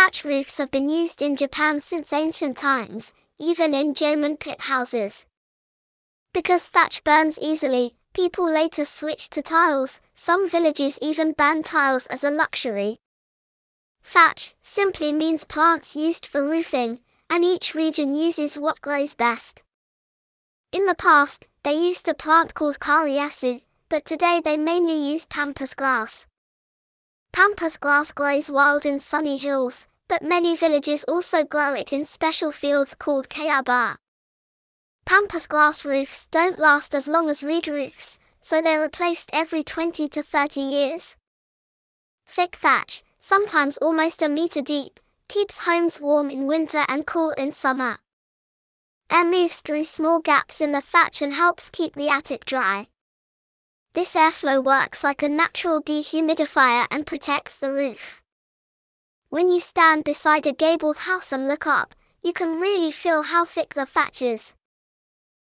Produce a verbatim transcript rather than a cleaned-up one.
Thatch roofs have been used in Japan since ancient times, even in Jomon pit houses. Because thatch burns easily, people later switched to tiles. Some villages even ban tiles as a luxury. Thatch simply means plants used for roofing, and each region uses what grows best. In the past, they used a plant called kariyasu, but today they mainly use pampas grass. Pampas grass grows wild in sunny hills, but many villages also grow it in special fields called kayaba. Pampas grass roofs don't last as long as reed roofs, so they're replaced every twenty to thirty years. Thick thatch, sometimes almost a meter deep, keeps homes warm in winter and cool in summer. Air moves through small gaps in the thatch and helps keep the attic dry. This airflow works like a natural dehumidifier and protects the roof. When you stand beside a gabled house and look up, you can really feel how thick the thatch is.